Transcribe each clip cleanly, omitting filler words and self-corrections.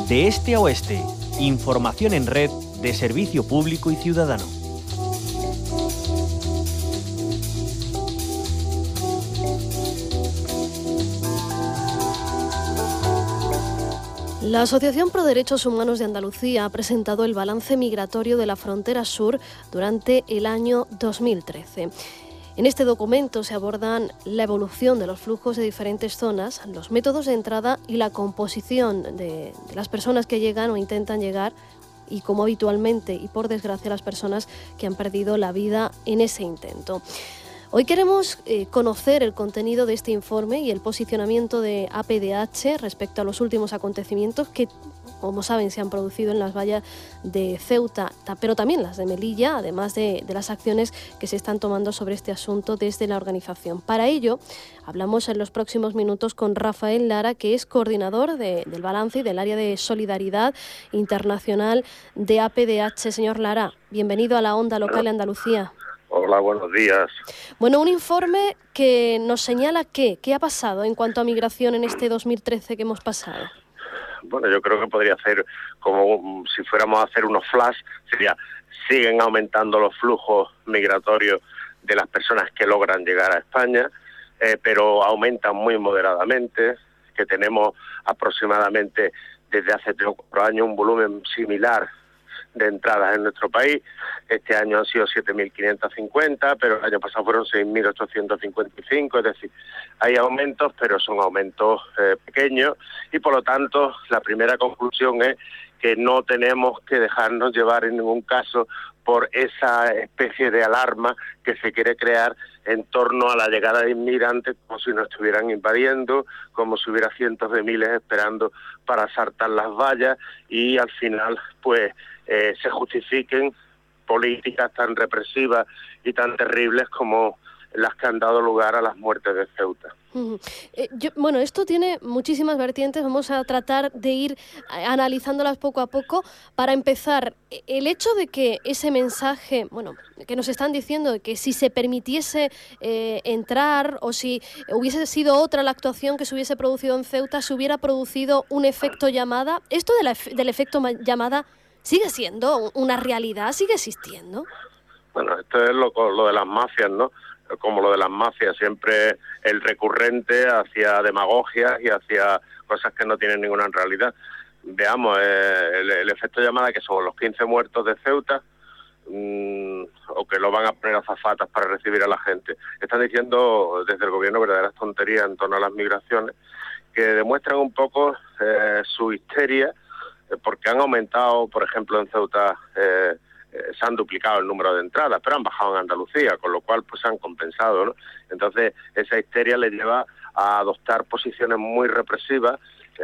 De este a oeste, información en red de servicio público y ciudadano. La Asociación Pro Derechos Humanos de Andalucía ha presentado el balance migratorio de la frontera sur durante el año 2013. En este documento se abordan la evolución de los flujos de diferentes zonas, los métodos de entrada y la composición de las personas que llegan o intentan llegar, y como habitualmente y por desgracia las personas que han perdido la vida en ese intento. Hoy queremos conocer el contenido de este informe y el posicionamiento de APDH respecto a los últimos acontecimientos que, como saben, se han producido en las vallas de Ceuta, pero también las de Melilla, además de las acciones que se están tomando sobre este asunto desde la organización. Para ello, hablamos en los próximos minutos con Rafael Lara, que es coordinador del balance y del área de solidaridad internacional de APDH. Señor Lara, bienvenido a la Onda Local de Andalucía. Hola, buenos días. Bueno, un informe que nos señala qué ha pasado en cuanto a migración en este 2013 que hemos pasado. Bueno, yo creo que podría ser como si fuéramos a hacer unos flash, sería, siguen aumentando los flujos migratorios de las personas que logran llegar a España, pero aumentan muy moderadamente, que tenemos aproximadamente desde hace 3 o 4 años un volumen similar de entradas en nuestro país. Este año han sido 7.550, pero el año pasado fueron 6.855, es decir, hay aumentos, pero son aumentos pequeños, y por lo tanto la primera conclusión es que no tenemos que dejarnos llevar en ningún caso por esa especie de alarma que se quiere crear en torno a la llegada de inmigrantes, como si nos estuvieran invadiendo, como si hubiera cientos de miles esperando para saltar las vallas y al final pues se justifiquen políticas tan represivas y tan terribles como las que han dado lugar a las muertes de Ceuta. Bueno, esto tiene muchísimas vertientes, vamos a tratar de ir analizándolas poco a poco. Para empezar, el hecho de que ese mensaje, bueno, que nos están diciendo de que si se permitiese entrar o si hubiese sido otra la actuación que se hubiese producido en Ceuta, se hubiera producido un efecto llamada. ¿Esto del efecto llamada sigue siendo una realidad, sigue existiendo? Bueno, esto es lo de las mafias, ¿no? Como lo de las mafias, siempre el recurrente hacia demagogias y hacia cosas que no tienen ninguna realidad. Veamos, el efecto llamada, que son los 15 muertos de Ceuta, o que lo van a poner azafatas para recibir a la gente. Están diciendo desde el gobierno verdaderas tonterías en torno a las migraciones, que demuestran un poco su histeria, porque han aumentado, por ejemplo, en Ceuta se han duplicado el número de entradas, pero han bajado en Andalucía, con lo cual pues se han compensado, ¿no? Entonces esa histeria les lleva a adoptar posiciones muy represivas,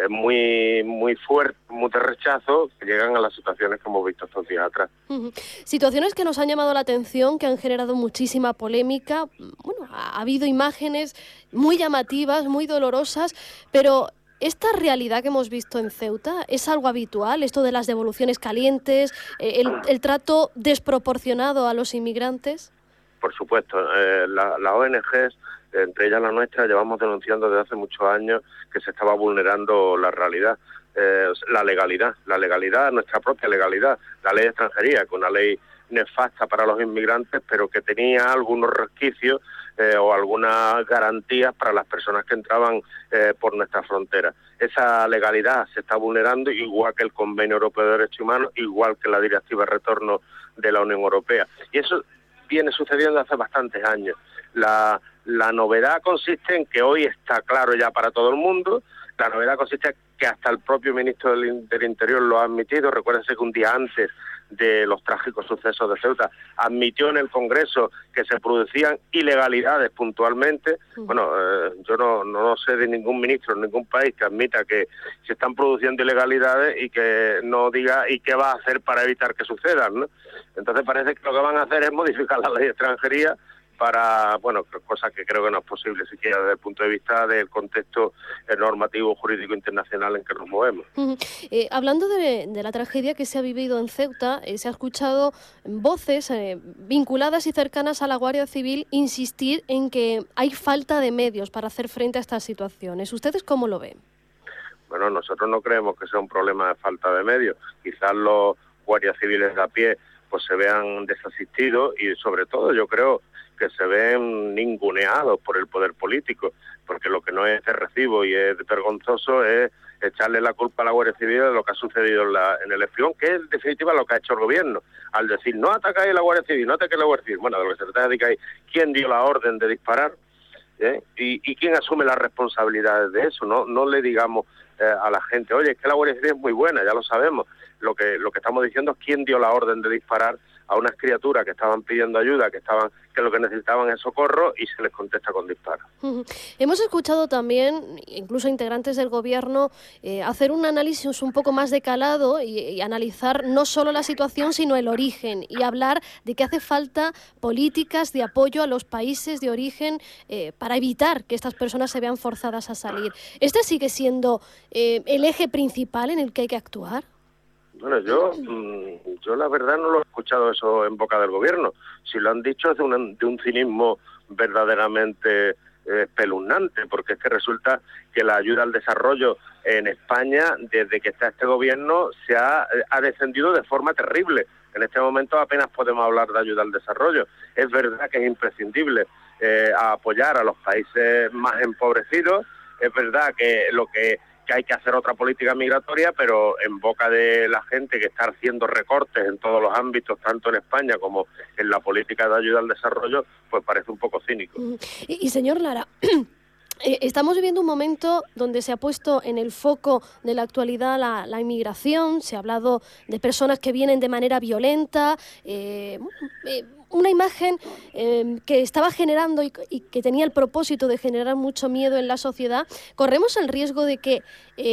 muy fuertes, muy de rechazo, que llegan a las situaciones que hemos visto estos días atrás. Situaciones que nos han llamado la atención, que han generado muchísima polémica. Bueno, ha habido imágenes muy llamativas, muy dolorosas, pero ¿esta realidad que hemos visto en Ceuta es algo habitual? Esto de las devoluciones calientes, el trato desproporcionado a los inmigrantes. Por supuesto, las ONGs, entre ellas la nuestra, llevamos denunciando desde hace muchos años que se estaba vulnerando la realidad, la legalidad, nuestra propia legalidad, la ley de extranjería, que una ley nefasta para los inmigrantes, pero que tenía algunos resquicios o algunas garantías para las personas que entraban por nuestra frontera. Esa legalidad se está vulnerando, igual que el Convenio Europeo de Derechos Humanos, igual que la Directiva de Retorno de la Unión Europea. Y eso viene sucediendo hace bastantes años. La novedad consiste en que hoy está claro ya para todo el mundo. La novedad consiste en que hasta el propio ministro del Interior lo ha admitido. Recuérdense que un día antes de los trágicos sucesos de Ceuta admitió en el Congreso que se producían ilegalidades puntualmente. Bueno, yo no sé de ningún ministro en ningún país que admita que se están produciendo ilegalidades y que no diga y qué va a hacer para evitar que sucedan, ¿no? Entonces parece que lo que van a hacer es modificar la ley de extranjería para, bueno, cosa que creo que no es posible siquiera desde el punto de vista del contexto normativo jurídico internacional en que nos movemos. Hablando de la tragedia que se ha vivido en Ceuta, se ha escuchado voces vinculadas y cercanas a la Guardia Civil insistir en que hay falta de medios para hacer frente a estas situaciones. ¿Ustedes cómo lo ven? Bueno, nosotros no creemos que sea un problema de falta de medios. Quizás los guardias civiles de a pie pues se vean desasistidos y sobre todo yo creo que se ven ninguneados por el poder político, porque lo que no es de recibo y es vergonzoso es echarle la culpa a la Guardia Civil de lo que ha sucedido en el Espigón, que es en definitiva lo que ha hecho el gobierno, al decir no atacáis a la Guardia Civil, no ataquéis a la Guardia Civil. Bueno, de lo que se trata es de quién dio la orden de disparar, y quién asume las responsabilidades de eso. No le digamos a la gente, oye, es que la Guardia Civil es muy buena, ya lo sabemos. Lo que estamos diciendo es quién dio la orden de disparar a unas criaturas que estaban pidiendo ayuda, que lo que necesitaban es socorro, y se les contesta con disparos. Hemos escuchado también, incluso integrantes del gobierno, hacer un análisis un poco más de calado y analizar no solo la situación, sino el origen, y hablar de que hace falta políticas de apoyo a los países de origen para evitar que estas personas se vean forzadas a salir. ¿Este sigue siendo el eje principal en el que hay que actuar? Bueno, yo la verdad no lo he escuchado eso en boca del gobierno. Si lo han dicho es de un cinismo verdaderamente espeluznante, porque es que resulta que la ayuda al desarrollo en España, desde que está este gobierno, se ha descendido de forma terrible. En este momento apenas podemos hablar de ayuda al desarrollo. Es verdad que es imprescindible apoyar a los países más empobrecidos. Es verdad que hay que hacer otra política migratoria, pero en boca de la gente que está haciendo recortes en todos los ámbitos, tanto en España como en la política de ayuda al desarrollo, pues parece un poco cínico. Y señor Lara, estamos viviendo un momento donde se ha puesto en el foco de la actualidad la inmigración. Se ha hablado de personas que vienen de manera violenta, una imagen que estaba generando y que tenía el propósito de generar mucho miedo en la sociedad. Corremos el riesgo de que,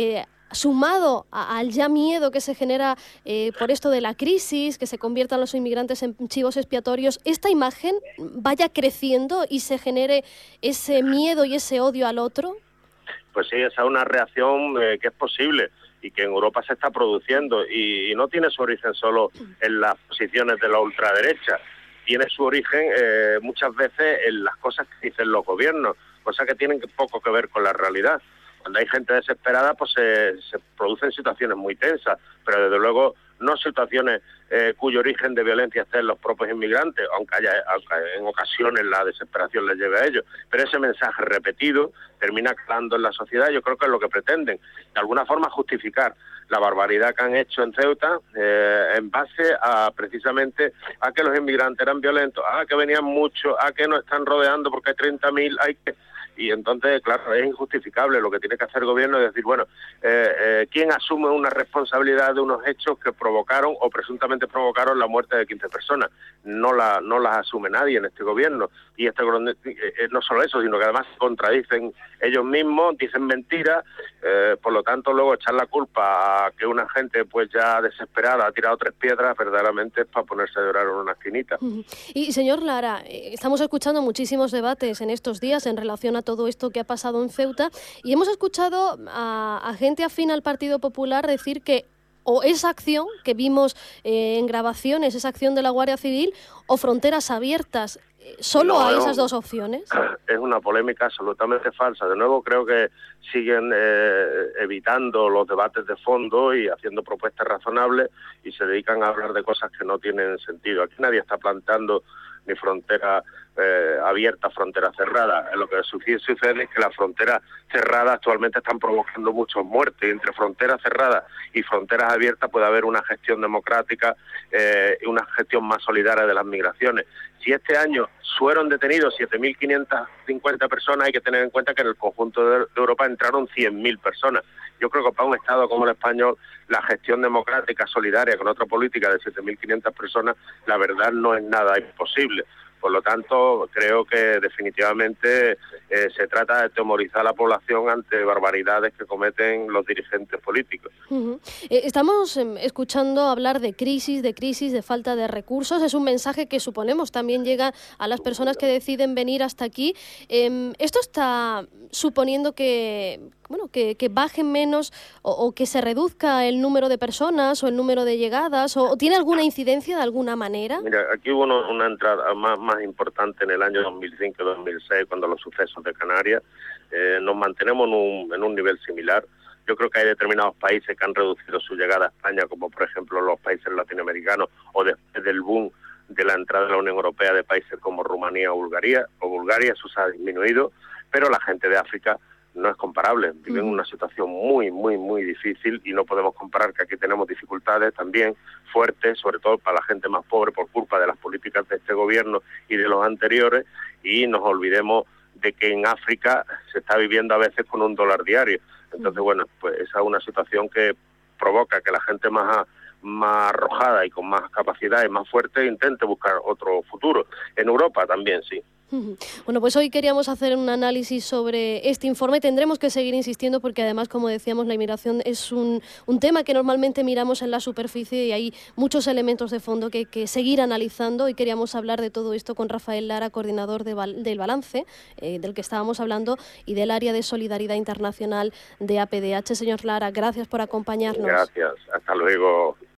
sumado al ya miedo que se genera por esto de la crisis, que se conviertan los inmigrantes en chivos expiatorios, esta imagen vaya creciendo y se genere ese miedo y ese odio al otro. Pues sí, esa es una reacción que es posible y que en Europa se está produciendo, y no tiene su origen solo en las posiciones de la ultraderecha. Tiene su origen muchas veces en las cosas que dicen los gobiernos, cosas que tienen poco que ver con la realidad. Cuando hay gente desesperada, pues se producen situaciones muy tensas, pero desde luego no situaciones cuyo origen de violencia esté en los propios inmigrantes, aunque en ocasiones la desesperación les lleve a ellos. Pero ese mensaje repetido termina calando en la sociedad. Yo creo que es lo que pretenden, de alguna forma, justificar la barbaridad que han hecho en Ceuta en base a precisamente a que los inmigrantes eran violentos, a que venían muchos, a que nos están rodeando porque hay 30.000, y entonces, claro, es injustificable. Lo que tiene que hacer el gobierno es decir, bueno, ¿quién asume una responsabilidad de unos hechos que provocaron o presuntamente provocaron la muerte de 15 personas? No las asume nadie en este gobierno. Y no solo eso, sino que además se contradicen ellos mismos, dicen mentiras, por lo tanto luego echar la culpa a que una gente pues ya desesperada ha tirado 3 piedras, verdaderamente es para ponerse a llorar en una esquinita. Y señor Lara, estamos escuchando muchísimos debates en estos días en relación a todo esto que ha pasado en Ceuta, y hemos escuchado a gente afín al Partido Popular decir que o esa acción que vimos en grabaciones, esa acción de la Guardia Civil, o fronteras abiertas. ¿Solo hay esas dos opciones? Es una polémica absolutamente falsa. De nuevo, creo que siguen evitando los debates de fondo y haciendo propuestas razonables, y se dedican a hablar de cosas que no tienen sentido. Aquí nadie está planteando ni frontera abierta, frontera cerrada. Lo que sucede es que las fronteras cerradas actualmente están provocando muchas muertes, y entre fronteras cerradas y fronteras abiertas puede haber una gestión democrática y una gestión más solidaria de las migraciones. Si este año fueron detenidos 7.550 personas, hay que tener en cuenta que en el conjunto de Europa entraron 100.000 personas. Yo creo que para un Estado como el español, la gestión democrática solidaria con otra política de 7.500 personas, la verdad no es nada imposible. Por lo tanto, creo que definitivamente se trata de atemorizar a la población ante barbaridades que cometen los dirigentes políticos. Estamos escuchando hablar de crisis, de falta de recursos. Es un mensaje que suponemos también llega a las personas que deciden venir hasta aquí. ¿Esto está suponiendo que bajen menos o que se reduzca el número de personas o el número de llegadas, o tiene alguna incidencia de alguna manera? Mira, aquí hubo una entrada más importante en el año 2005-2006, cuando los sucesos de Canarias. Nos mantenemos en un nivel similar. Yo creo que hay determinados países que han reducido su llegada a España, como por ejemplo los países latinoamericanos, o después del boom de la entrada de la Unión Europea de países como Rumanía o Bulgaria, eso se ha disminuido, pero la gente de África no es comparable, viven una situación muy, muy, muy difícil y no podemos comparar, que aquí tenemos dificultades también fuertes, sobre todo para la gente más pobre por culpa de las políticas de este gobierno y de los anteriores, y nos olvidemos de que en África se está viviendo a veces con $1 diario. Entonces, bueno, pues esa es una situación que provoca que la gente más arrojada y con más capacidad y más fuerte intente buscar otro futuro. En Europa también, sí. Bueno, pues hoy queríamos hacer un análisis sobre este informe. Tendremos que seguir insistiendo porque además, como decíamos, la inmigración es un tema que normalmente miramos en la superficie y hay muchos elementos de fondo que hay que seguir analizando, y queríamos hablar de todo esto con Rafael Lara, coordinador del balance, del que estábamos hablando, y del área de solidaridad internacional de APDH. Señor Lara, gracias por acompañarnos. Gracias, hasta luego.